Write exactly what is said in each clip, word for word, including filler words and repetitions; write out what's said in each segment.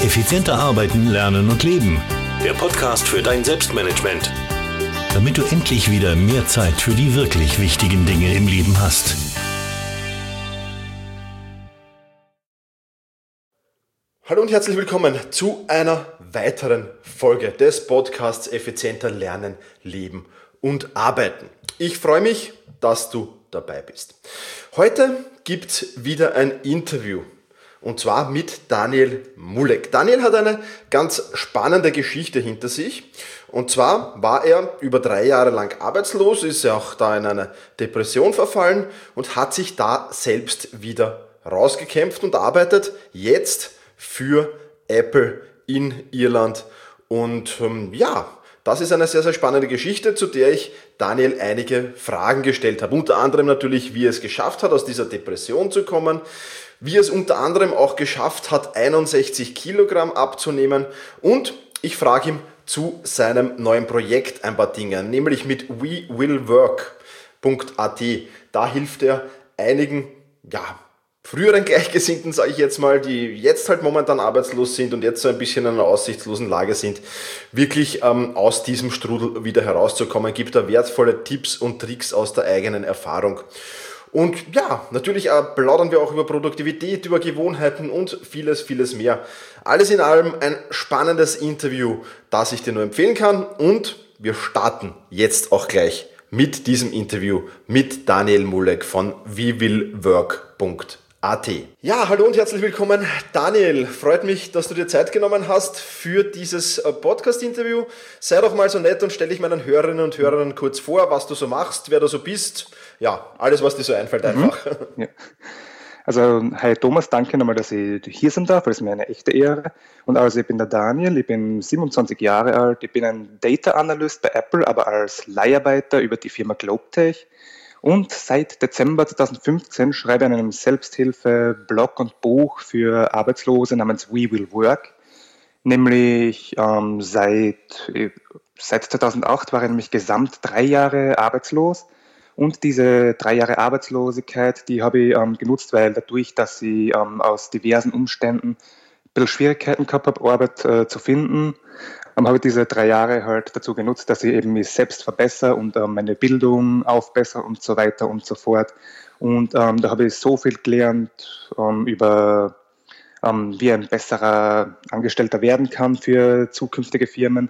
Effizienter arbeiten, lernen und leben. Der Podcast für dein Selbstmanagement. Damit du endlich wieder mehr Zeit für die wirklich wichtigen Dinge im Leben hast. Hallo und herzlich willkommen zu einer weiteren Folge des Podcasts Effizienter lernen, leben und arbeiten. Ich freue mich, dass du dabei bist. Heute gibt es wieder ein Interview. Und zwar mit Daniel Mulek. Daniel hat eine ganz spannende Geschichte hinter sich. Und zwar war er über drei Jahre lang arbeitslos, ist ja auch da in eine Depression verfallen und hat sich da selbst wieder rausgekämpft und arbeitet jetzt für Apple in Irland. Und ähm, ja, das ist eine sehr, sehr spannende Geschichte, zu der ich Daniel einige Fragen gestellt habe. Unter anderem natürlich, wie er es geschafft hat, aus dieser Depression zu kommen, wie er es unter anderem auch geschafft hat, einundsechzig Kilogramm abzunehmen, und ich frage ihn zu seinem neuen Projekt ein paar Dinge, nämlich mit we will work punkt a t. Da hilft er einigen, ja, früheren Gleichgesinnten, sage ich jetzt mal, die jetzt halt momentan arbeitslos sind und jetzt so ein bisschen in einer aussichtslosen Lage sind, wirklich ähm, aus diesem Strudel wieder herauszukommen, gibt da wertvolle Tipps und Tricks aus der eigenen Erfahrung. Und ja, natürlich äh, plaudern wir auch über Produktivität, über Gewohnheiten und vieles, vieles mehr. Alles in allem ein spannendes Interview, das ich dir nur empfehlen kann. Und wir starten jetzt auch gleich mit diesem Interview mit Daniel Mulek von we will work punkt a t. Ja, hallo und herzlich willkommen, Daniel. Freut mich, dass du dir Zeit genommen hast für dieses Podcast-Interview. Sei doch mal so nett und stell dich meinen Hörerinnen und Hörern kurz vor, was du so machst, wer du so bist. Ja, alles, was dir so einfällt, einfach. Mhm. Ja. Also, hi Thomas, danke nochmal, dass ich hier sein darf. Das ist mir eine echte Ehre. Und also, ich bin der Daniel, ich bin siebenundzwanzig Jahre alt, ich bin ein Data Analyst bei Apple, aber als Leiharbeiter über die Firma Globetech. Und seit Dezember zweitausendfünfzehn schreibe ich an einem Selbsthilfe-Blog und Buch für Arbeitslose namens We Will Work. Nämlich ähm, seit, seit zweitausendacht war ich nämlich gesamt drei Jahre arbeitslos. Und diese drei Jahre Arbeitslosigkeit, die habe ich ähm, genutzt, weil dadurch, dass ich ähm, aus diversen Umständen ein bisschen Schwierigkeiten gehabt habe, Arbeit äh, zu finden, ähm, habe ich diese drei Jahre halt dazu genutzt, dass ich eben mich selbst verbessere und ähm, meine Bildung aufbessere und so weiter und so fort. Und ähm, da habe ich so viel gelernt ähm, über, ähm, wie ein besserer Angestellter werden kann für zukünftige Firmen.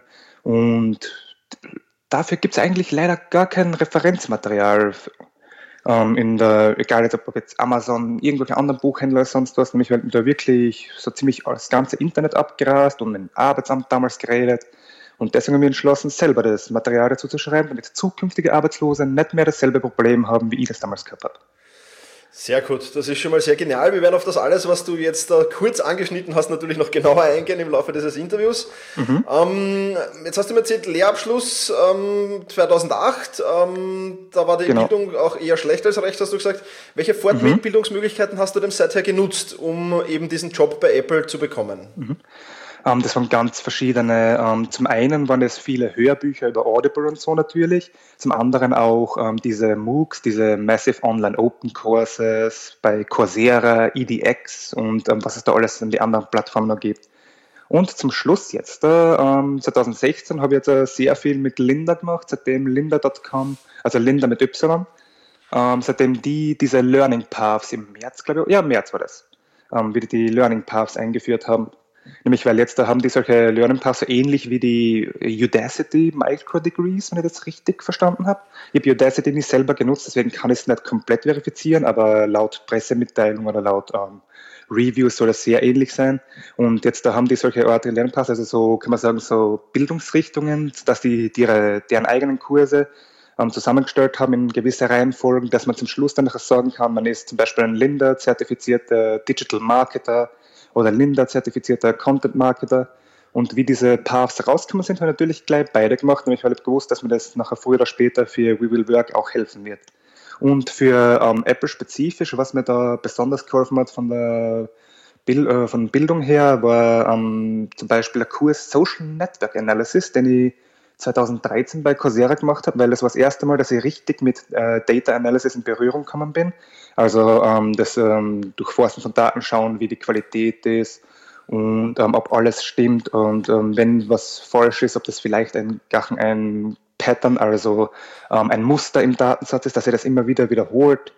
Und dafür gibt es eigentlich leider gar kein Referenzmaterial ähm, in der, egal ob jetzt Amazon, irgendwelche anderen Buchhändler, sonst was, nämlich weil da wirklich so ziemlich das ganze Internet abgrast und mit dem Arbeitsamt damals geredet. Und deswegen haben wir entschlossen, selber das Material dazu zu schreiben, damit zukünftige Arbeitslose nicht mehr dasselbe Problem haben, wie ich das damals gehabt habe. Sehr gut, das ist schon mal sehr genial. Wir werden auf das alles, was du jetzt da kurz angeschnitten hast, natürlich noch genauer eingehen im Laufe dieses Interviews. Mhm. Ähm, jetzt hast du mir erzählt, Lehrabschluss ähm, zweitausendacht, ähm, da war die genau. Bildung auch eher schlecht als recht, hast du gesagt. Welche Fortbildungsmöglichkeiten mhm. hast du denn seither genutzt, um eben diesen Job bei Apple zu bekommen? Mhm. Um, das waren ganz verschiedene. Um, zum einen waren es viele Hörbücher über Audible und so natürlich. Zum anderen auch um, diese MOOCs, diese Massive Online Open Courses bei Coursera, E D X und um, was es da alles in die anderen Plattformen noch gibt. Und zum Schluss jetzt, um, zweitausendsechzehn habe ich jetzt uh, sehr viel mit Lynda gemacht, seitdem Lynda Punkt com, also Lynda mit Y, um, seitdem die diese Learning Paths im März, glaube ich, ja, im März war das, um, wie die die Learning Paths eingeführt haben. Nämlich, weil jetzt da haben die solche Learning Paths so ähnlich wie die Udacity Micro-Degrees, wenn ich das richtig verstanden habe. Ich habe Udacity nicht selber genutzt, deswegen kann ich es nicht komplett verifizieren, aber laut Pressemitteilung oder laut ähm, Reviews soll es sehr ähnlich sein. Und jetzt da haben die solche Art Learning Paths, also so kann man sagen, so Bildungsrichtungen, dass die, die ihre, deren eigenen Kurse ähm, zusammengestellt haben in gewisse Reihenfolgen, dass man zum Schluss dann noch sagen kann, man ist zum Beispiel ein Lynda-zertifizierter Digital Marketer oder Lynda-zertifizierter Content-Marketer. Und wie diese Paths rausgekommen sind, habe ich natürlich gleich beide gemacht, nämlich weil ich gewusst, dass mir das nachher früher oder später für We Will Work auch helfen wird. Und für ähm, Apple spezifisch, was mir da besonders geholfen hat von der Bild, äh, von Bildung her, war ähm, zum Beispiel der Kurs Social Network Analysis, den ich zweitausenddreizehn bei Coursera gemacht habe, weil das war das erste Mal, dass ich richtig mit äh, Data Analysis in Berührung gekommen bin. Also ähm, das ähm, Durchforsten von Daten schauen, wie die Qualität ist und ähm, ob alles stimmt und ähm, wenn was falsch ist, ob das vielleicht ein, ein Pattern, also ähm, ein Muster im Datensatz ist, dass er das immer wieder wiederholt.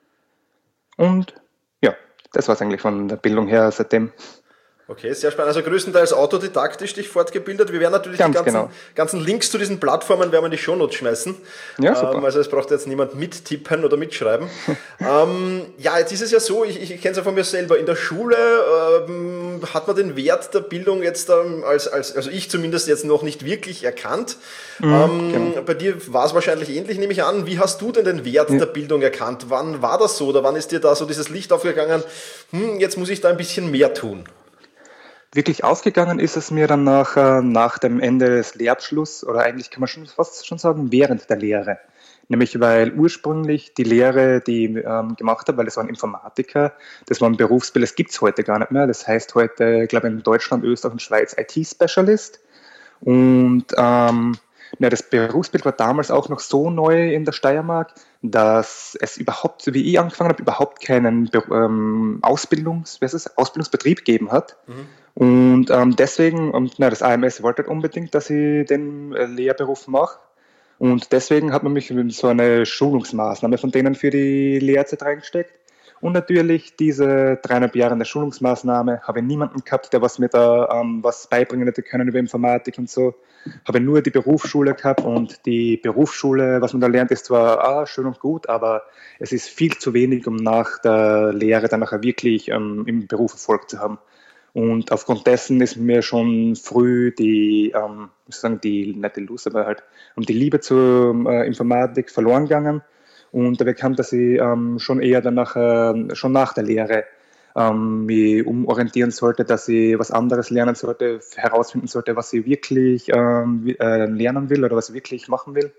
Und ja, das war es eigentlich von der Bildung her seitdem. Okay, sehr spannend. Also größtenteils autodidaktisch dich fortgebildet. Wir werden natürlich Ganz die ganzen, genau. ganzen Links zu diesen Plattformen werden wir in die Shownotes schmeißen. Ja, super. Ähm, also es braucht jetzt niemand mittippen oder mitschreiben. ähm, ja, jetzt ist es ja so, ich, ich kenne es ja von mir selber. In der Schule ähm, hat man den Wert der Bildung jetzt ähm, als, als, also ich zumindest jetzt noch nicht wirklich erkannt. Mhm, ähm, genau. Bei dir war es wahrscheinlich ähnlich, nehme ich an. Wie hast du denn den Wert ja. der Bildung erkannt? Wann war das so oder wann ist dir da so dieses Licht aufgegangen? Hm, jetzt muss ich da ein bisschen mehr tun. Wirklich aufgegangen ist es mir dann nach, äh, nach dem Ende des Lehrabschlusses oder eigentlich kann man schon fast schon sagen während der Lehre. Nämlich weil ursprünglich die Lehre, die ich ähm, gemacht habe, weil das war ein Informatiker, das war ein Berufsbild, das gibt es heute gar nicht mehr. Das heißt heute, ich glaube in Deutschland, Österreich und Schweiz I T-Specialist. Und ähm, ja, das Berufsbild war damals auch noch so neu in der Steiermark, dass es überhaupt, so wie ich angefangen habe, überhaupt keinen ähm, Ausbildungs, was ist, Ausbildungsbetrieb gegeben hat. Mhm. Und ähm, deswegen, und, na, das A M S wollte halt unbedingt, dass ich den äh, Lehrberuf mache. Und deswegen hat man mich in so eine Schulungsmaßnahme von denen für die Lehrzeit reingesteckt. Und natürlich diese dreieinhalb Jahre in der Schulungsmaßnahme habe ich niemanden gehabt, der was mir da ähm, was beibringen hätte können über Informatik und so. Habe nur die Berufsschule gehabt und die Berufsschule, was man da lernt, ist zwar ah, schön und gut, aber es ist viel zu wenig, um nach der Lehre dann nachher wirklich ähm, im Beruf Erfolg zu haben. Und aufgrund dessen ist mir schon früh die, ähm, muss ich sagen, die, nicht die Lust, aber halt um die Liebe zur äh, Informatik verloren gegangen. Und da bekam, dass ich ähm, schon eher dann nachher, schon nach der Lehre ähm, mich umorientieren sollte, dass ich was anderes lernen sollte, herausfinden sollte, was ich wirklich ähm, äh, lernen will oder was ich wirklich machen will.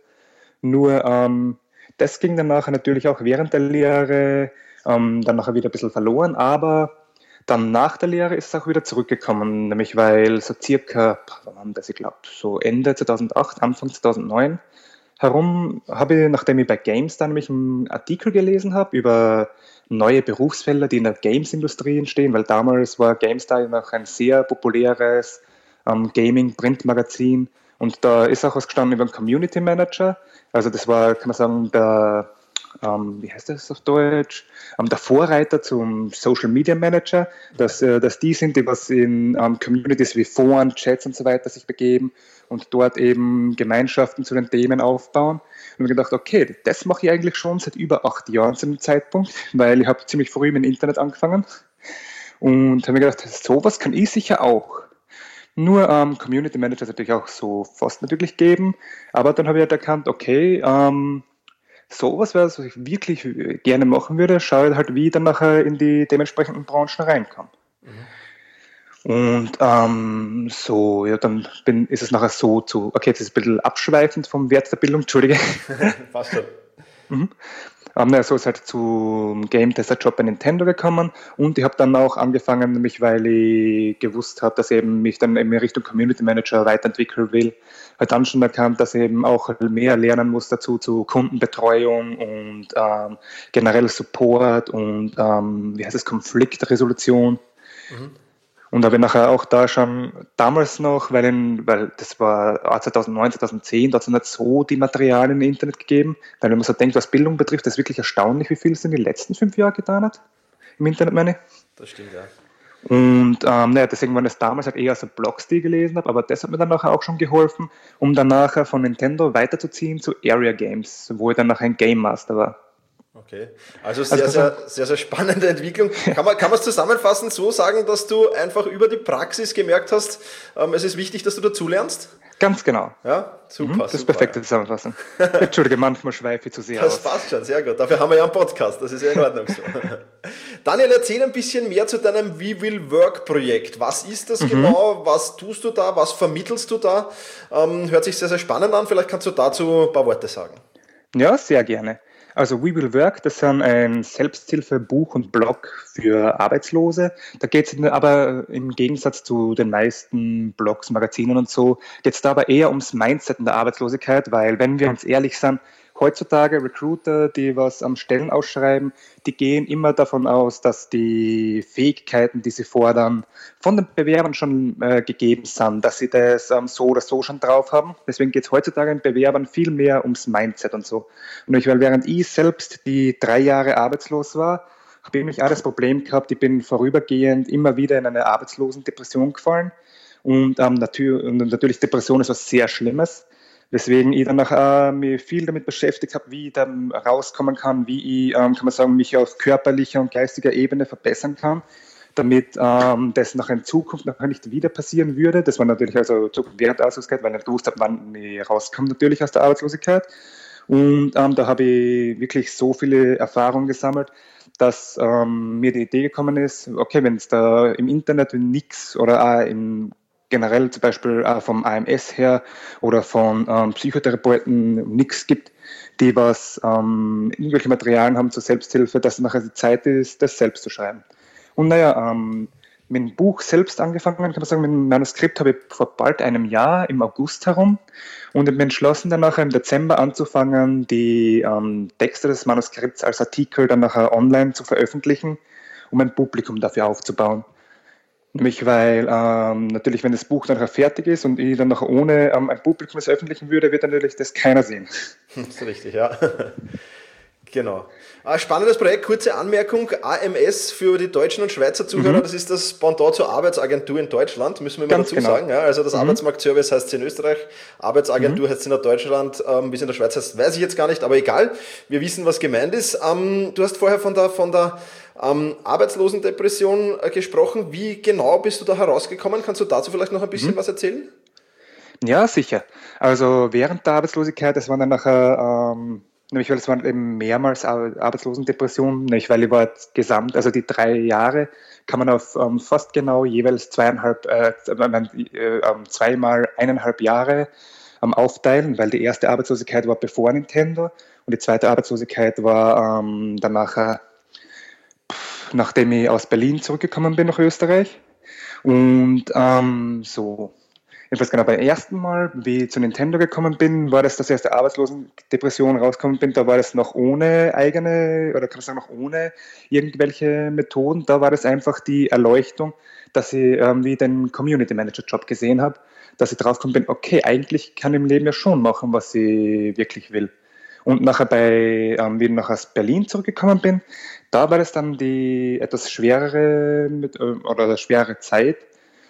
Nur ähm, das ging dann nachher natürlich auch während der Lehre ähm, dann nachher wieder ein bisschen verloren, aber dann nach der Lehre ist es auch wieder zurückgekommen, nämlich weil so circa, wann war das, ich glaube, so Ende zweitausendacht, Anfang zweitausendneun herum habe ich, nachdem ich bei GameStar nämlich einen Artikel gelesen habe über neue Berufsfelder, die in der Games-Industrie entstehen, weil damals war GameStar noch ein sehr populäres ähm, Gaming-Printmagazin und da ist auch was gestanden über einen Community Manager, also das war, kann man sagen, der Ähm, wie heißt das auf Deutsch, ähm, der Vorreiter zum Social Media Manager, dass, äh, dass die sind, die was in ähm, Communities wie Foren, Chats und so weiter sich begeben und dort eben Gemeinschaften zu den Themen aufbauen. Und ich habe gedacht, okay, das mache ich eigentlich schon seit über acht Jahren zu dem Zeitpunkt, weil ich habe ziemlich früh mit dem Internet angefangen und habe mir gedacht, sowas kann ich sicher auch. Nur ähm, Community Manager ist natürlich auch so fast natürlich geben, aber dann habe ich halt erkannt, okay, ähm, sowas wäre es, was ich wirklich gerne machen würde, schaue halt, wie ich dann nachher in die dementsprechenden Branchen reinkomme. Mhm. Und ähm, so, ja, dann bin, ist es nachher so zu, okay, jetzt ist es ein bisschen abschweifend vom Wert der Bildung, Entschuldige. Passt schon. Mhm. Ähm, ja, so ist halt zum Game-Tester-Job bei Nintendo gekommen und ich habe dann auch angefangen, nämlich weil ich gewusst habe, dass ich eben mich dann in Richtung Community Manager weiterentwickeln will, halt dann schon erkannt, dass ich eben auch mehr lernen muss dazu zu Kundenbetreuung und ähm, generell Support und ähm, wie heißt es, Konfliktresolution. Mhm. Und habe nachher auch da schon damals noch, weil, in, weil das war zweitausendneun, zweitausendzehn, da hat es nicht so die Materialien im Internet gegeben, weil wenn man so denkt, was Bildung betrifft, das ist wirklich erstaunlich, wie viel es in den letzten fünf Jahren getan hat, im Internet meine ich. Das stimmt, ja. Und ähm, naja, deswegen waren das damals halt eher so Blogs, die ich gelesen habe, aber das hat mir dann nachher auch schon geholfen, um dann nachher von Nintendo weiterzuziehen zu Area Games, wo ich dann nachher ein Game Master war. Okay, also sehr, also, sehr, sehr, sehr spannende Entwicklung. Kann man, kann man es zusammenfassend so sagen, dass du einfach über die Praxis gemerkt hast, ähm, es ist wichtig, dass du dazulernst? Ganz genau. Ja, super. Mhm, das ist super, perfekte ja. Zusammenfassung. Entschuldige, manchmal schweife ich zu sehr Das aus. Das passt schon, sehr gut. Dafür haben wir ja einen Podcast, das ist ja in Ordnung so. Daniel, erzähl ein bisschen mehr zu deinem We Will Work Projekt. Was ist das mhm. genau? Was tust du da? Was vermittelst du da? Ähm, hört sich sehr, sehr spannend an. Vielleicht kannst du dazu ein paar Worte sagen. Ja, sehr gerne. Also We Will Work, das ist ein Selbsthilfe-Buch und Blog für Arbeitslose. Da geht es aber im Gegensatz zu den meisten Blogs, Magazinen und so, geht es da aber eher ums Mindset in der Arbeitslosigkeit, weil wenn wir uns ehrlich sind, heutzutage Recruiter, die was am Stellen ausschreiben, die gehen immer davon aus, dass die Fähigkeiten, die sie fordern, von den Bewerbern schon äh, gegeben sind, dass sie das ähm, so oder so schon drauf haben. Deswegen geht es heutzutage den Bewerbern viel mehr ums Mindset und so. Und ich, weil während ich selbst die drei Jahre arbeitslos war, habe ich nämlich auch das Problem gehabt, ich bin vorübergehend immer wieder in eine Arbeitslosendepression gefallen. Und, ähm, natür- und natürlich Depression ist was sehr Schlimmes. Weswegen ich dann auch äh, mich viel damit beschäftigt habe, wie ich dann rauskommen kann, wie ich, ähm, kann man sagen, mich auf körperlicher und geistiger Ebene verbessern kann, damit ähm, das noch in Zukunft noch nicht wieder passieren würde. Das war natürlich also während der Arbeitslosigkeit, weil ich nicht gewusst habe, wann ich rauskomme natürlich aus der Arbeitslosigkeit. Und ähm, da habe ich wirklich so viele Erfahrungen gesammelt, dass ähm, mir die Idee gekommen ist, okay, wenn es da im Internet nichts oder auch im generell zum Beispiel auch vom A M S her oder von ähm, Psychotherapeuten nichts gibt, die was ähm, irgendwelche Materialien haben zur Selbsthilfe, dass nachher die Zeit ist, das selbst zu schreiben. Und naja, ähm, mit dem Buch selbst angefangen, kann man sagen, mit dem Manuskript habe ich vor bald einem Jahr, im August herum, und ich bin entschlossen, dann nachher im Dezember anzufangen, die ähm, Texte des Manuskripts als Artikel dann nachher online zu veröffentlichen, um ein Publikum dafür aufzubauen. Nämlich weil ähm, natürlich, wenn das Buch dann nachher fertig ist und ich dann nachher ohne ähm, ein Publikum es veröffentlichen würde, wird natürlich das keiner sehen. Das ist richtig, ja. Genau. Spannendes Projekt, kurze Anmerkung, A M S für die deutschen und Schweizer Zuhörer, mhm. das ist das Pendant zur Arbeitsagentur in Deutschland, müssen wir mal dazu genau. sagen. Ja, also das mhm. Arbeitsmarktservice heißt es in Österreich, Arbeitsagentur mhm. heißt es in Deutschland, ähm, wie es in der Schweiz heißt, weiß ich jetzt gar nicht, aber egal, wir wissen, was gemeint ist. Ähm, du hast vorher von der, von der ähm, Arbeitslosendepression äh, gesprochen. Wie genau bist du da herausgekommen? Kannst du dazu vielleicht noch ein bisschen mhm. was erzählen? Ja, sicher. Also während der Arbeitslosigkeit, das waren dann nachher... Ähm Nämlich, weil es waren eben mehrmals Arbeitslosendepressionen, nicht, weil ich war gesamt, also die drei Jahre kann man auf ähm, fast genau jeweils zweieinhalb, äh, äh, zweimal eineinhalb Jahre ähm, aufteilen, weil die erste Arbeitslosigkeit war bevor Nintendo und die zweite Arbeitslosigkeit war ähm, danach, äh, nachdem ich aus Berlin zurückgekommen bin nach Österreich. Und ähm, so... Jedenfalls genau beim ersten Mal, wie ich zu Nintendo gekommen bin, war das, dass ich aus der Arbeitslosendepression rausgekommen bin, da war das noch ohne eigene, oder kann man sagen, noch ohne irgendwelche Methoden. Da war das einfach die Erleuchtung, dass ich irgendwie den Community Manager Job gesehen habe, dass ich draufgekommen bin, okay, eigentlich kann ich im Leben ja schon machen, was ich wirklich will. Und nachher bei, ähm, wie ich nach aus Berlin zurückgekommen bin, da war das dann die etwas schwerere mit, oder schwere Zeit.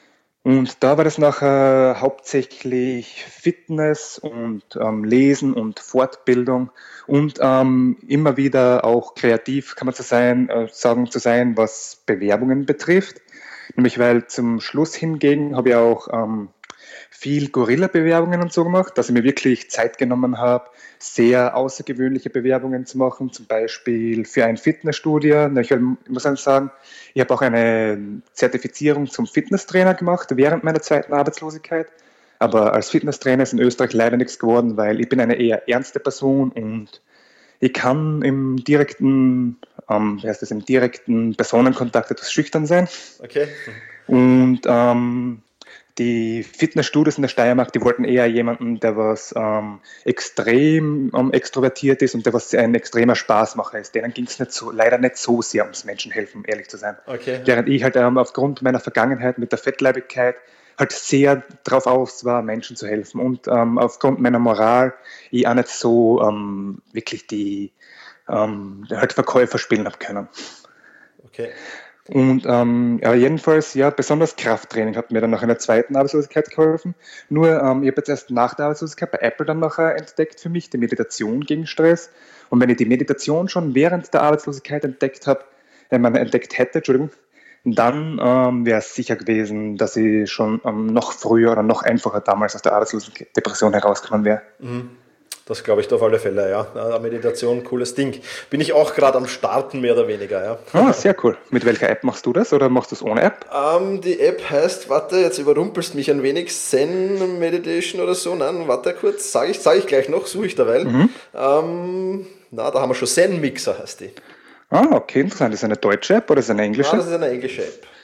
Und da war das nachher hauptsächlich Fitness und ähm, Lesen und Fortbildung und ähm, immer wieder auch kreativ, kann man so sein, äh, sagen, zu sein, was Bewerbungen betrifft. Nämlich weil zum Schluss hingegen habe ich auch ähm, viel Gorilla-Bewerbungen und so gemacht, dass ich mir wirklich Zeit genommen habe, sehr außergewöhnliche Bewerbungen zu machen, zum Beispiel für ein Fitnessstudio. Ich muss sagen, ich habe auch eine Zertifizierung zum Fitnesstrainer gemacht während meiner zweiten Arbeitslosigkeit, aber als Fitnesstrainer ist in Österreich leider nichts geworden, weil ich bin eine eher ernste Person und ich kann im direkten, ähm, wie heißt das, im direkten Personenkontakt etwas schüchtern sein. Okay. Und ähm, die Fitnessstudios in der Steiermark, die wollten eher jemanden, der was ähm, extrem ähm, extrovertiert ist und der was ein extremer Spaßmacher ist. Denen ging es nicht so, leider nicht so sehr ums Menschenhelfen, ehrlich zu sein. Okay. Während ich halt ähm, aufgrund meiner Vergangenheit mit der Fettleibigkeit halt sehr darauf aus war, Menschen zu helfen und ähm, aufgrund meiner Moral ich auch nicht so ähm, wirklich die ähm, halt Verkäufer spielen habe können. Okay. Und ähm, ja, jedenfalls, ja, besonders Krafttraining hat mir dann nach einer zweiten Arbeitslosigkeit geholfen. Nur, ähm, ich habe jetzt erst nach der Arbeitslosigkeit bei Apple dann nachher entdeckt für mich die Meditation gegen Stress. Und wenn ich die Meditation schon während der Arbeitslosigkeit entdeckt habe, wenn man entdeckt hätte, Entschuldigung, dann ähm, wäre es sicher gewesen, dass ich schon ähm, noch früher oder noch einfacher damals aus der Arbeitslosendepression herausgekommen wäre. Mhm. Das glaube ich da auf alle Fälle, ja. Meditation, cooles Ding. Bin ich auch gerade am Starten, mehr oder weniger, ja. Ah, sehr cool. Mit welcher App machst du das oder machst du es ohne App? Ähm, die App heißt, warte, jetzt überrumpelst mich ein wenig, Zen Meditation oder so. Nein, warte kurz, sage ich, sag ich gleich noch, suche ich derweil. Mhm. Ähm, na, da haben wir schon, Zen Mixer heißt die. Ah, okay, interessant. Ist das eine deutsche App oder ist das eine englische? Ja, das ist eine englische App.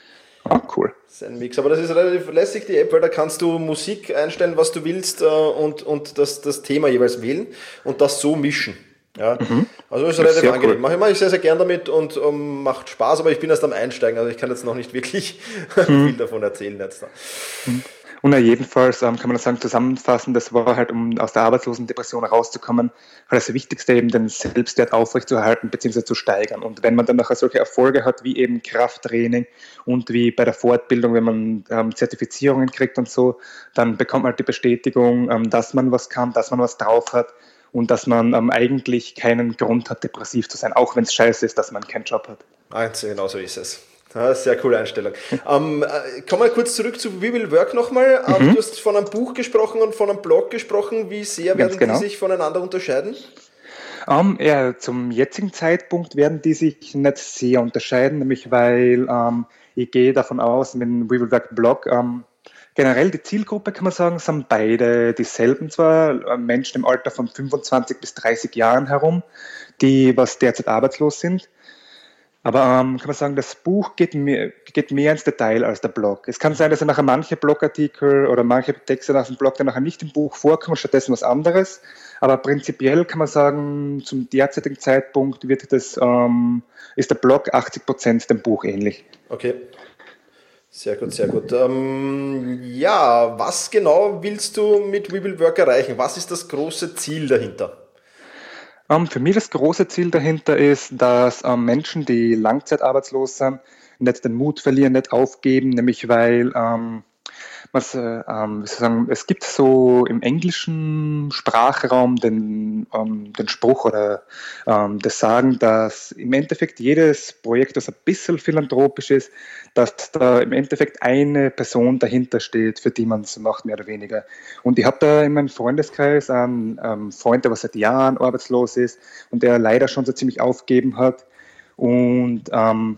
Ah, cool. Das ist ein Mix, aber das ist relativ lässig, die App, weil da kannst du Musik einstellen, was du willst äh, und, und das, das Thema jeweils wählen und das so mischen. Ja, mhm. Also ist relativ angenehm. Cool. Mache ich, mach ich sehr, sehr gern damit und um, macht Spaß, aber ich bin erst am Einsteigen, also ich kann jetzt noch nicht wirklich mhm. viel davon erzählen jetzt. Mhm. Und ja, jedenfalls ähm, kann man sagen, zusammenfassen, das war halt, um aus der Arbeitslosendepression rauszukommen, halt das Wichtigste eben, den Selbstwert aufrechtzuerhalten bzw. zu steigern. Und wenn man dann nachher solche Erfolge hat, wie eben Krafttraining und wie bei der Fortbildung, wenn man ähm, Zertifizierungen kriegt und so, dann bekommt man halt die Bestätigung, ähm, dass man was kann, dass man was drauf hat und dass man ähm, eigentlich keinen Grund hat, depressiv zu sein, auch wenn es scheiße ist, dass man keinen Job hat. Also genau so ist es. Ja, sehr coole Einstellung. ähm, äh, kommen wir kurz zurück zu We Will Work nochmal. Ähm, mhm. Du hast von einem Buch gesprochen und von einem Blog gesprochen. Wie sehr werden genau. die sich voneinander unterscheiden? Um, ja, zum jetzigen Zeitpunkt werden die sich nicht sehr unterscheiden, nämlich weil ähm, ich gehe davon aus, mit dem We Will Work Blog, ähm, generell die Zielgruppe, kann man sagen, sind beide dieselben zwar, Menschen im Alter von fünfundzwanzig bis dreißig Jahren herum, die was derzeit arbeitslos sind. Aber ähm, kann man sagen, das Buch geht mehr, geht mehr ins Detail als der Blog. Es kann sein, dass ja nachher manche Blogartikel oder manche Texte aus dem Blog dann nachher nicht im Buch vorkommen, stattdessen was anderes. Aber prinzipiell kann man sagen, zum derzeitigen Zeitpunkt wird das, ähm, ist der Blog achtzig Prozent dem Buch ähnlich. Okay. Sehr gut, sehr gut. Ähm, ja, was genau willst du mit We Will Work erreichen? Was ist das große Ziel dahinter? Um, für mich das große Ziel dahinter ist, dass um, Menschen, die langzeitarbeitslos sind, nicht den Mut verlieren, nicht aufgeben, nämlich weil um, was, äh, um, wie soll ich sagen, es gibt so im englischen Sprachraum den, um, den Spruch oder um, das Sagen, dass im Endeffekt jedes Projekt, das ein bisschen philanthropisch ist, dass da im Endeffekt eine Person dahinter steht, für die man es macht, mehr oder weniger. Und ich habe da in meinem Freundeskreis einen ähm, Freund, der was seit Jahren arbeitslos ist und der leider schon so ziemlich aufgegeben hat und ähm,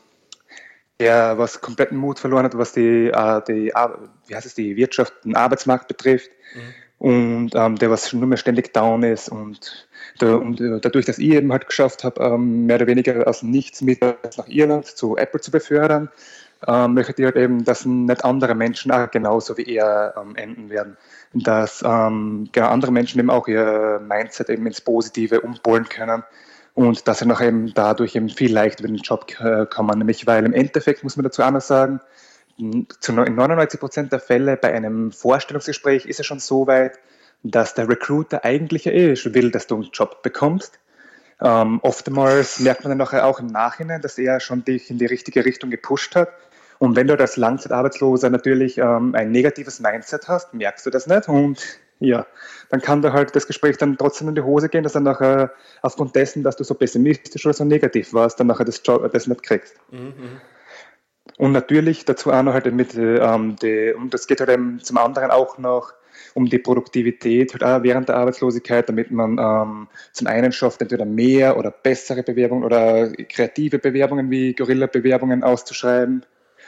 der was kompletten Mut verloren hat, was die, äh, die, wie heißt es, die Wirtschaft, den Arbeitsmarkt betrifft. Mhm. Und ähm, der was nur mehr ständig down ist und, der, und äh, dadurch, dass ich eben halt geschafft habe, ähm, mehr oder weniger aus nichts mit nach Irland zu Apple zu befördern, ähm, möchte ich halt eben, dass nicht andere Menschen auch genauso wie er ähm, enden werden. Dass ähm, genau andere Menschen eben auch ihr Mindset eben ins Positive umpolen können und dass sie noch eben dadurch eben viel leichter in den Job äh, kommen. Nämlich, weil im Endeffekt muss man dazu auch noch sagen, zu neunundneunzig Prozent der Fälle bei einem Vorstellungsgespräch ist es schon so weit, dass der Recruiter eigentlich ja eh schon will, dass du einen Job bekommst. Ähm, oftmals merkt man dann nachher auch im Nachhinein, dass er schon dich in die richtige Richtung gepusht hat. Und wenn du als Langzeitarbeitsloser natürlich ähm, ein negatives Mindset hast, merkst du das nicht. Und ja, dann kann da halt das Gespräch dann trotzdem in die Hose gehen, dass dann nachher aufgrund dessen, dass du so pessimistisch oder so negativ warst, dann nachher das, Job, das nicht kriegst. Mhm. Und natürlich dazu auch noch halt mit, ähm, die, und das geht halt eben zum anderen auch noch um die Produktivität halt auch während der Arbeitslosigkeit, damit man ähm, zum einen schafft, entweder mehr oder bessere Bewerbungen oder kreative Bewerbungen wie Gorilla-Bewerbungen auszuschreiben.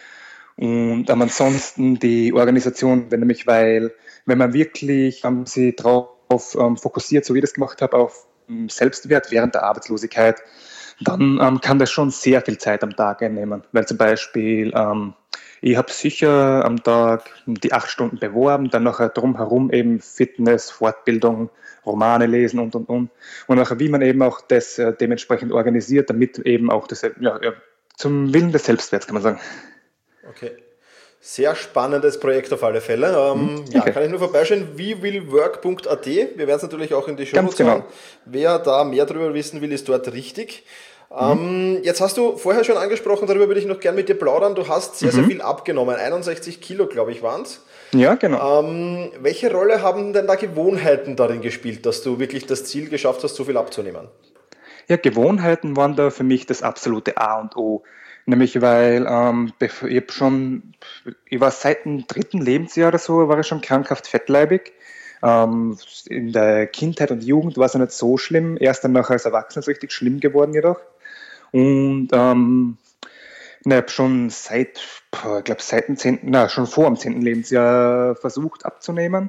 Und ähm, ansonsten die Organisation, wenn nämlich, weil, wenn man wirklich ähm, sie darauf ähm, fokussiert, so wie ich das gemacht habe, auf ähm, Selbstwert während der Arbeitslosigkeit, dann ähm, kann das schon sehr viel Zeit am Tag einnehmen. Weil zum Beispiel, ähm, ich habe sicher am Tag die acht Stunden beworben, dann nachher drumherum eben Fitness, Fortbildung, Romane lesen und, und, und. Und nachher, wie man eben auch das äh, dementsprechend organisiert, damit eben auch das, ja, zum Willen des Selbstwerts, kann man sagen. Okay. Sehr spannendes Projekt auf alle Fälle. Ähm, okay. Ja, kann ich nur vorbeischauen. we will work punkt a t. Wir werden es natürlich auch in die Show Notes haben. Wer da mehr darüber wissen will, ist dort richtig. Mhm. Ähm, jetzt hast du vorher schon angesprochen, darüber würde ich noch gerne mit dir plaudern. Du hast sehr, mhm. sehr viel abgenommen. einundsechzig Kilo, glaube ich, waren es. Ja, genau. Ähm, welche Rolle haben denn da Gewohnheiten darin gespielt, dass du wirklich das Ziel geschafft hast, so viel abzunehmen? Ja, Gewohnheiten waren da für mich das absolute A und O. Nämlich weil ähm, ich habe schon, ich war seit dem dritten Lebensjahr oder so, war ich schon krankhaft fettleibig. Ähm, in der Kindheit und Jugend war es ja nicht so schlimm, erst dann nachher als Erwachsener ist es richtig schlimm geworden jedoch. Und ähm, ich habe schon seit, ich glaube seit dem zehnten, na schon vor dem zehnten Lebensjahr versucht abzunehmen.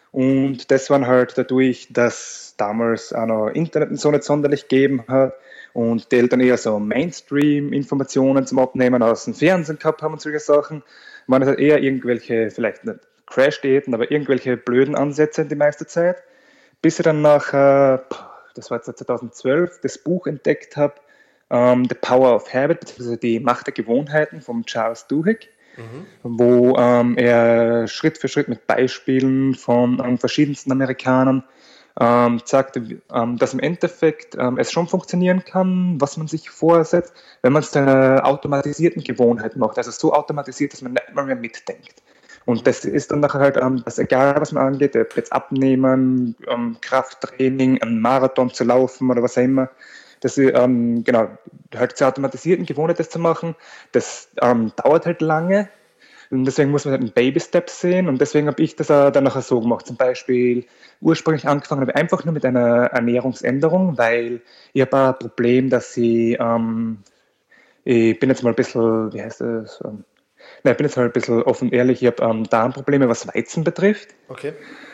Und das war halt dadurch, dass damals auch noch Internet und so nicht sonderlich gegeben hat und die Eltern eher so Mainstream-Informationen zum Abnehmen aus dem Fernsehen gehabt haben und solche Sachen, waren es halt eher irgendwelche, vielleicht nicht Crash-Diäten, aber irgendwelche blöden Ansätze die meiste Zeit, bis ich dann nachher, das war jetzt zweitausendzwölf, das Buch entdeckt habe, um, The Power of Habit, beziehungsweise die Macht der Gewohnheiten von Charles Duhigg, mhm. wo um, er Schritt für Schritt mit Beispielen von um, verschiedensten Amerikanern um, zeigte, um, dass im Endeffekt um, es schon funktionieren kann, was man sich vorsetzt, wenn man es zu einer automatisierten Gewohnheit macht, also so automatisiert, dass man nicht mal mehr mitdenkt. Und das ist dann nachher halt, um, dass egal was man angeht, ob jetzt Abnehmen, um, Krafttraining, einen Marathon zu laufen oder was auch immer, dass ich, um, genau, halt zur automatisierten Gewohnheit das zu machen, das um, dauert halt lange. Und deswegen muss man halt einen Baby-Step sehen und deswegen habe ich das dann nachher so gemacht. Zum Beispiel ursprünglich angefangen habe ich einfach nur mit einer Ernährungsänderung, weil ich habe ein Problem, dass ich, um, ich bin jetzt mal ein bisschen, wie heißt das, um, Nein, ich bin jetzt halt ein bisschen offen ehrlich, ich habe ähm, Darmprobleme, was Weizen betrifft. Okay.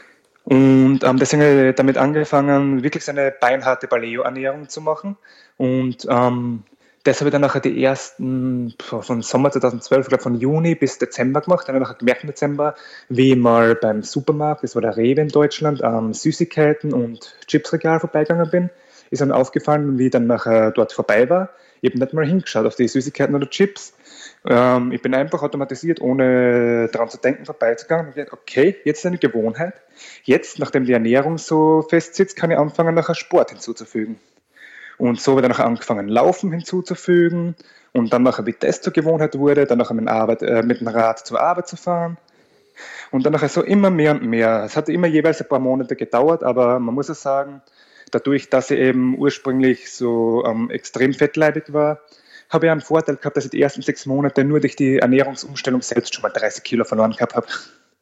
Und ähm, deswegen habe ich damit angefangen, wirklich so eine beinharte Paleo-Ernährung zu machen. Und ähm, das habe ich dann nachher die ersten, von Sommer zweitausendzwölf, ich glaube von Juni bis Dezember gemacht. Dann habe ich nachher gemerkt im Dezember, wie ich mal beim Supermarkt, das war der Rewe in Deutschland, ähm, Süßigkeiten und Chipsregal vorbeigegangen bin. Ist dann aufgefallen, wie ich dann nachher dort vorbei war. Ich habe nicht mal hingeschaut auf die Süßigkeiten oder Chips. Ähm, ich bin einfach automatisiert, ohne daran zu denken, vorbeizugangen und gedacht, okay, jetzt ist eine Gewohnheit. Jetzt, nachdem die Ernährung so fest sitzt, kann ich anfangen, nachher Sport hinzuzufügen. Und so habe ich dann nachher angefangen, Laufen hinzuzufügen und dann nachher, wie das zur Gewohnheit wurde, dann nachher mit dem, Arbeit, äh, mit dem Rad zur Arbeit zu fahren. Und dann nachher so immer mehr und mehr. Es hat immer jeweils ein paar Monate gedauert, aber man muss ja sagen, dadurch, dass ich eben ursprünglich so ähm, extrem fettleibig war, habe ich einen Vorteil gehabt, dass ich die ersten sechs Monate nur durch die Ernährungsumstellung selbst schon mal dreißig Kilo verloren gehabt habe.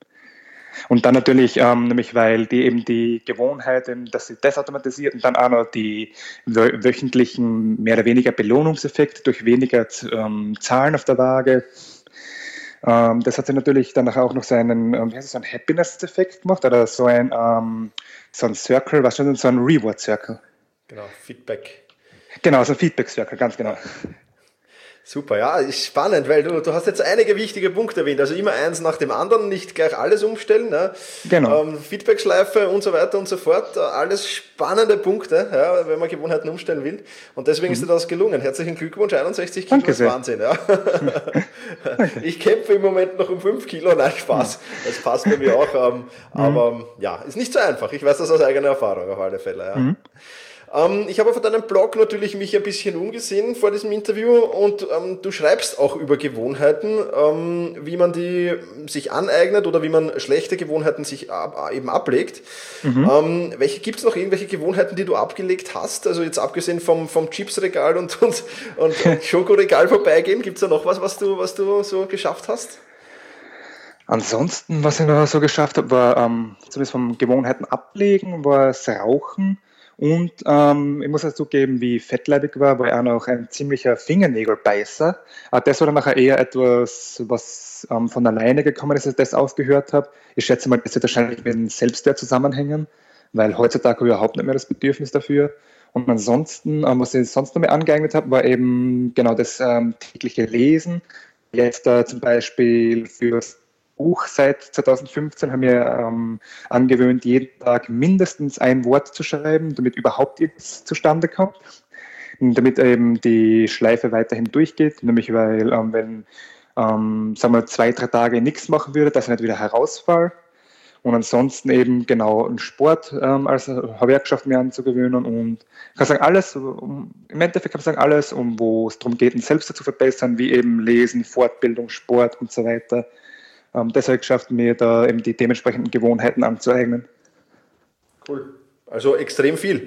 Und dann natürlich, ähm, nämlich weil die eben die Gewohnheit, dass sie das automatisiert und dann auch noch die wöchentlichen mehr oder weniger Belohnungseffekte durch weniger ähm, Zahlen auf der Waage. Ähm, das hat sich natürlich dann auch noch so einen, ähm, wie heißt es, so einen Happiness-Effekt gemacht oder so ein, ähm, so ein Circle, was schon so ein Reward-Circle. Genau, Feedback. Genau, so ein Feedback-Circle, ganz genau. Super, ja, ist spannend, weil du, du hast jetzt einige wichtige Punkte erwähnt, also immer eins nach dem anderen, nicht gleich alles umstellen, ne? Genau. Ähm, Feedbackschleife und so weiter und so fort, alles spannende Punkte, ja, wenn man Gewohnheiten umstellen will und deswegen mhm. ist dir das gelungen. Herzlichen Glückwunsch, einundsechzig Kilo ist Wahnsinn. Ja. Ich kämpfe im Moment noch um fünf Kilo, nein, Spaß, das passt bei mir auch, ähm, mhm. aber ja, ist nicht so einfach, ich weiß das aus eigener Erfahrung auf alle Fälle. Ja. Mhm. Ähm, ich habe auf deinem Blog natürlich mich ein bisschen umgesehen vor diesem Interview und ähm, du schreibst auch über Gewohnheiten, ähm, wie man die sich aneignet oder wie man schlechte Gewohnheiten sich ab, eben ablegt. Mhm. Ähm, welche gibt es noch, irgendwelche Gewohnheiten, die du abgelegt hast? Also jetzt abgesehen vom, vom Chipsregal und, und, und, und Schokoregal vorbeigehen, gibt es da noch was, was du, was du so geschafft hast? Ansonsten, was ich noch so geschafft habe, war ähm, zumindest vom Gewohnheiten ablegen, war das Rauchen. Und ähm, ich muss auch zugeben, wie fettleibig war, war ich auch noch ein ziemlicher Fingernägelbeißer. Aber das war dann nachher eher etwas, was ähm, von alleine gekommen ist, als ich das aufgehört habe. Ich schätze mal, das wird wahrscheinlich mit dem Selbstwert zusammenhängen, weil heutzutage habe ich überhaupt nicht mehr das Bedürfnis dafür. Und ansonsten, ähm, was ich sonst noch mehr angeeignet habe, war eben genau das ähm, tägliche Lesen. Jetzt äh, zum Beispiel fürs Buch seit zweitausendfünfzehn haben wir ähm, angewöhnt, jeden Tag mindestens ein Wort zu schreiben, damit überhaupt nichts zustande kommt. Und damit eben die Schleife weiterhin durchgeht, nämlich weil, ähm, wenn ähm, sagen wir, zwei, drei Tage nichts machen würde, dass ich nicht wieder herausfall. Und ansonsten eben genau einen Sport ähm, als Gewerkschaft mir anzugewöhnen und ich kann sagen, alles, um, im Endeffekt kann ich sagen, alles, um wo es darum geht, ein Selbst zu verbessern, wie eben Lesen, Fortbildung, Sport und so weiter. Ähm, das habe ich geschafft, mir da eben die dementsprechenden Gewohnheiten anzueignen. Cool. Also extrem viel.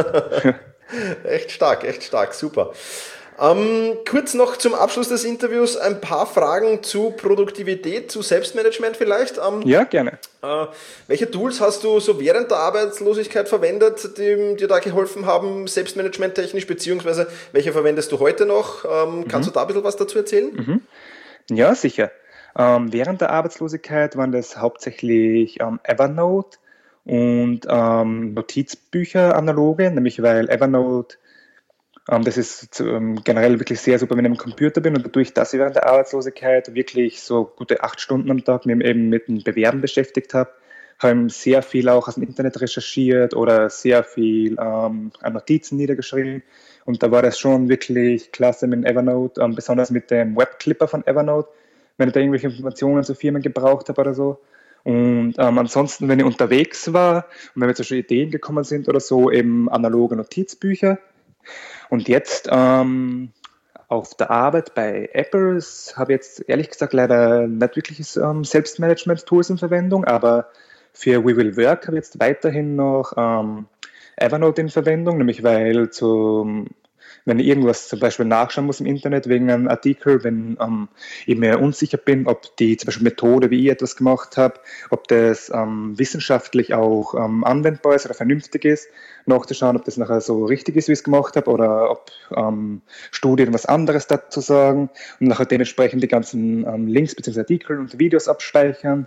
Echt stark, echt stark, super. Ähm, kurz noch zum Abschluss des Interviews ein paar Fragen zu Produktivität, zu Selbstmanagement vielleicht. Ähm, ja, gerne. Äh, welche Tools hast du so während der Arbeitslosigkeit verwendet, die dir da geholfen haben, selbstmanagementtechnisch, beziehungsweise welche verwendest du heute noch? Ähm, mhm. Kannst du da ein bisschen was dazu erzählen? Mhm. Ja, sicher. Ähm, während der Arbeitslosigkeit waren das hauptsächlich ähm, Evernote, und ähm, Notizbücher analoge, nämlich weil Evernote, ähm, das ist ähm, generell wirklich sehr super, wenn ich am Computer bin und dadurch, dass ich während der Arbeitslosigkeit wirklich so gute acht Stunden am Tag mich eben mit dem Bewerben beschäftigt habe, habe ich sehr viel auch aus dem Internet recherchiert oder sehr viel ähm, an Notizen niedergeschrieben. Und da war das schon wirklich klasse mit Evernote, ähm, besonders mit dem Webclipper von Evernote, wenn ich da irgendwelche Informationen zu Firmen gebraucht habe oder so. Und ähm, ansonsten, wenn ich unterwegs war und wenn mir zum Beispiel Ideen gekommen sind oder so, eben analoge Notizbücher. Und jetzt ähm, auf der Arbeit bei Apple habe ich jetzt ehrlich gesagt leider nicht wirkliches ähm, Selbstmanagement-Tools in Verwendung, aber für We Will Work habe ich jetzt weiterhin noch ähm, Evernote in Verwendung, nämlich weil zum, wenn ich irgendwas zum Beispiel nachschauen muss im Internet wegen einem Artikel, wenn ähm, ich mir unsicher bin, ob die zum Beispiel Methode, wie ich etwas gemacht habe, ob das ähm, wissenschaftlich auch ähm, anwendbar ist oder vernünftig ist, nachzuschauen, ob das nachher so richtig ist, wie ich es gemacht habe, oder ob ähm, Studien was anderes dazu sagen und nachher dementsprechend die ganzen ähm, Links bzw. Artikel und Videos abspeichern.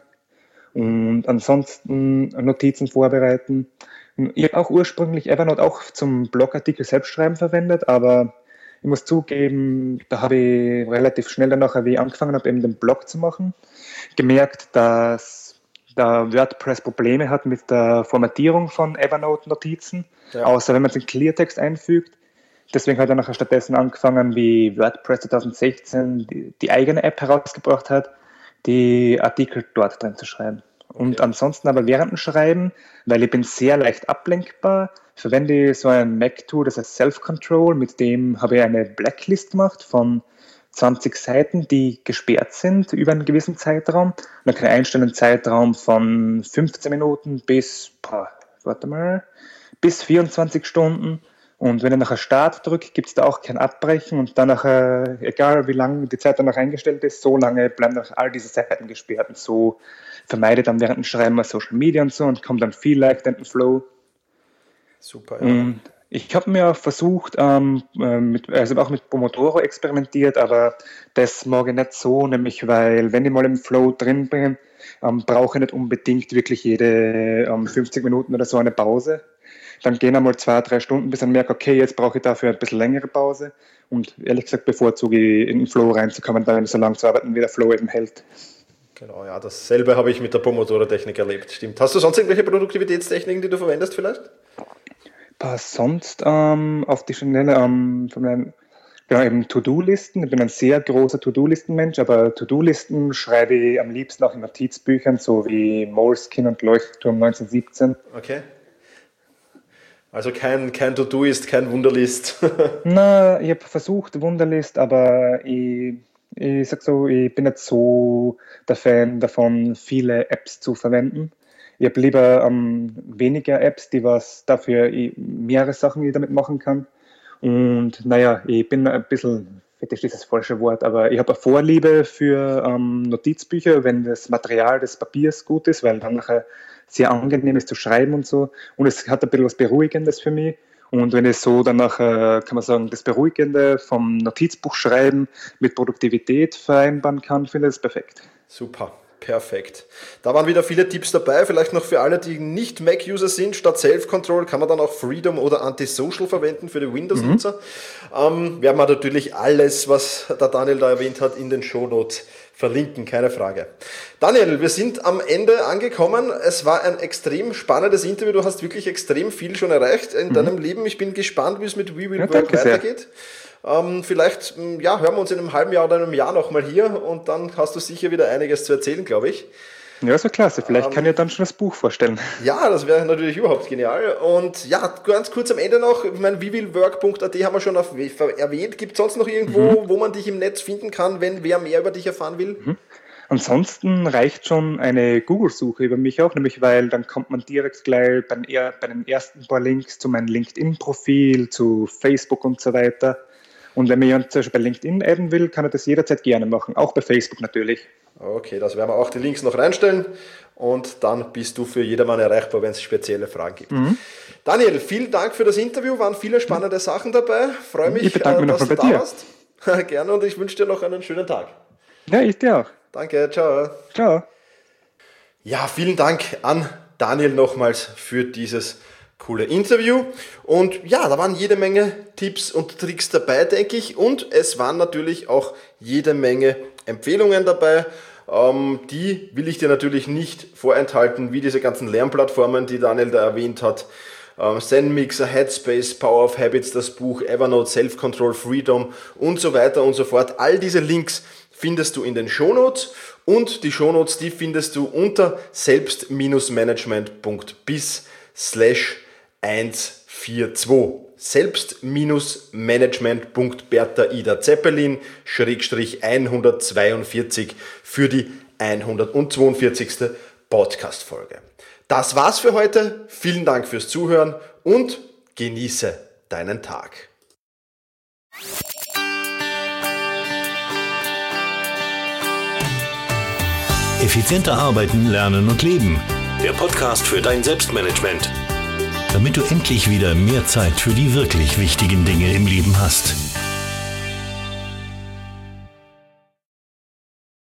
Und ansonsten Notizen vorbereiten. Ich habe auch ursprünglich Evernote auch zum Blogartikel selbst schreiben verwendet, aber ich muss zugeben, da habe ich relativ schnell danach, wie ich angefangen habe, eben den Blog zu machen, gemerkt, dass da WordPress Probleme hat mit der Formatierung von Evernote-Notizen, ja. Außer wenn man es in Cleartext einfügt. Deswegen hat er nachher stattdessen angefangen, wie WordPress zwanzig sechzehn die, die eigene App herausgebracht hat, die Artikel dort drin zu schreiben. Okay. Und ansonsten aber während dem Schreiben, weil ich bin sehr leicht ablenkbar, verwende ich so ein Mac-Tool, das heißt Self-Control, mit dem habe ich eine Blacklist gemacht von zwanzig Seiten, die gesperrt sind über einen gewissen Zeitraum. Und dann kann ich einstellen einen Zeitraum von fünfzehn Minuten bis, boah, warte mal, bis vierundzwanzig Stunden. Und wenn ich nachher Start drücke, gibt es da auch kein Abbrechen und dann nachher, egal wie lange die Zeit danach eingestellt ist, so lange bleiben dann all diese Seiten gesperrt. Und so vermeide ich dann während dem Schreiben mal Social Media und so und komme dann viel leichter in den Flow. Super, ja. Und ich habe mir versucht, ähm, mit, also auch mit Pomodoro experimentiert, aber das mag ich nicht so, nämlich weil, wenn ich mal im Flow drin bin, ähm, brauche ich nicht unbedingt wirklich jede ähm, fünfzig Minuten oder so eine Pause. Dann gehen einmal zwei, drei Stunden, bis ich merke, okay, jetzt brauche ich dafür ein bisschen längere Pause. Und ehrlich gesagt bevorzuge ich, in den Flow reinzukommen, dann so lange zu arbeiten, wie der Flow eben hält. Genau, ja, dasselbe habe ich mit der Pomodoro-Technik erlebt, stimmt. Hast du sonst irgendwelche Produktivitätstechniken, die du verwendest vielleicht? Was sonst ähm, auf die Schnelle, ähm, von meinen, genau, eben To-Do-Listen. Ich bin ein sehr großer To-Do-Listen-Mensch, aber To-Do-Listen schreibe ich am liebsten auch in Notizbüchern, so wie Moleskine und Leuchtturm neunzehnhundertsiebzehn. Okay. Also kein, kein To-Do-Ist, kein Wunderlist. Na, ich habe versucht Wunderlist, aber ich, ich sag so, ich bin nicht so der Fan davon, viele Apps zu verwenden. Ich habe lieber ähm, weniger Apps, die was dafür ich, mehrere Sachen, die ich damit machen kann. Und naja, ich bin ein bisschen, fetisch ist das falsche Wort, aber ich habe eine Vorliebe für ähm, Notizbücher, wenn das Material des Papiers gut ist, weil dann nachher sehr angenehm ist zu schreiben und so. Und es hat ein bisschen was Beruhigendes für mich. Und wenn ich so dann nachher, kann man sagen, das Beruhigende vom Notizbuch schreiben mit Produktivität vereinbaren kann, finde ich das perfekt. Super. Perfekt. Da waren wieder viele Tipps dabei, vielleicht noch für alle, die nicht Mac-User sind. Statt Self-Control kann man dann auch Freedom oder Antisocial verwenden für die Windows-Nutzer. Mhm. Ähm, werden wir natürlich alles, was der Daniel da erwähnt hat, in den Shownotes verlinken, keine Frage. Daniel, wir sind am Ende angekommen. Es war ein extrem spannendes Interview. Du hast wirklich extrem viel schon erreicht in mhm. deinem Leben. Ich bin gespannt, wie es mit We Will ja, Work weitergeht. Ähm, vielleicht ja, hören wir uns in einem halben Jahr oder einem Jahr nochmal hier und dann hast du sicher wieder einiges zu erzählen, glaube ich. Ja, so klasse. Vielleicht ähm, kann ich dann schon das Buch vorstellen. Ja, das wäre natürlich überhaupt genial. Und ja, ganz kurz am Ende noch, ich meine, we will work punkt a t haben wir schon auf, erwähnt. Gibt es sonst noch irgendwo, mhm. wo man dich im Netz finden kann, wenn wer mehr über dich erfahren will? Mhm. Ansonsten reicht schon eine Google-Suche über mich auch, nämlich weil dann kommt man direkt gleich bei den, bei den ersten paar Links zu meinem LinkedIn-Profil, zu Facebook und so weiter. Und wenn mir jemand zum Beispiel bei LinkedIn adden will, kann er das jederzeit gerne machen, auch bei Facebook natürlich. Okay, das werden wir auch die Links noch reinstellen und dann bist du für jedermann erreichbar, wenn es spezielle Fragen gibt. Mhm. Daniel, vielen Dank für das Interview, waren viele spannende mhm. Sachen dabei. Freue mich, ich bedanke mich dass noch du bei da dir. warst. Gerne und ich wünsche dir noch einen schönen Tag. Ja, ich dir auch. Danke, ciao. Ciao. Ja, vielen Dank an Daniel nochmals für dieses coole Interview. Und ja, da waren jede Menge Tipps und Tricks dabei, denke ich. Und es waren natürlich auch jede Menge Empfehlungen dabei. Ähm, die will ich dir natürlich nicht vorenthalten, wie diese ganzen Lernplattformen, die Daniel da erwähnt hat. Ähm, Zenmixer, Headspace, Power of Habits, das Buch, Evernote, Self-Control, Freedom und so weiter und so fort. All diese Links findest du in den Shownotes. Und die Shownotes, die findest du unter selbst-management.bis slash eins vier zwei. Selbst-management.bertha Ida Zeppelin Schrägstrich hundertzweiundvierzig für die hundertzweiundvierzigste Podcast-Folge. Das war's für heute. Vielen Dank fürs Zuhören und genieße deinen Tag. Effizienter arbeiten, lernen und leben. Der Podcast für dein Selbstmanagement. Damit du endlich wieder mehr Zeit für die wirklich wichtigen Dinge im Leben hast.